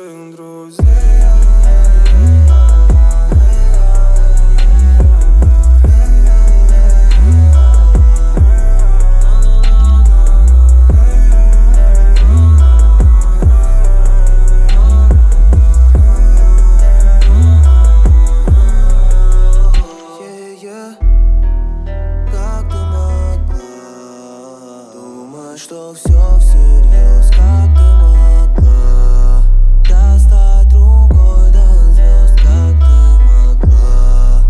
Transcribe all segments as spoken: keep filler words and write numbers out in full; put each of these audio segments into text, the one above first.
лучших друзей. Что все всерьез, как ты могла достать рукой до звезд, как ты могла,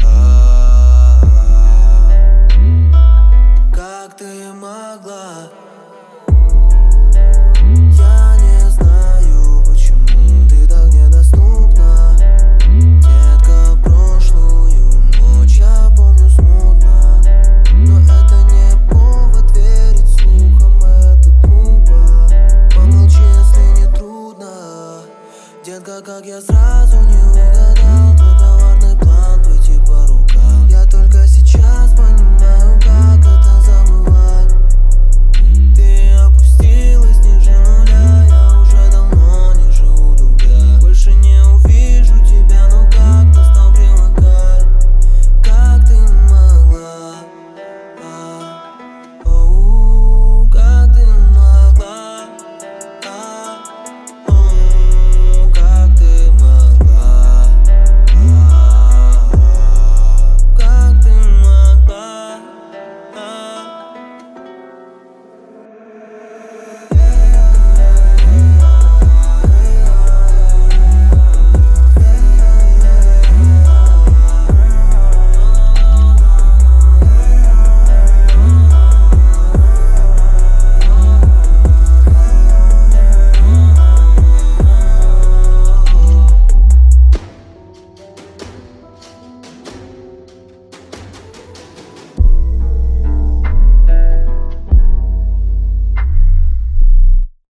а-а-а. Как ты могла. Я не знаю, почему ты так недоступна, детка. Прошлую ночь я помню смутно, но это не повод верить слухам, это глупо. Помолчи, если не трудно, детка, как я сразу не угадал.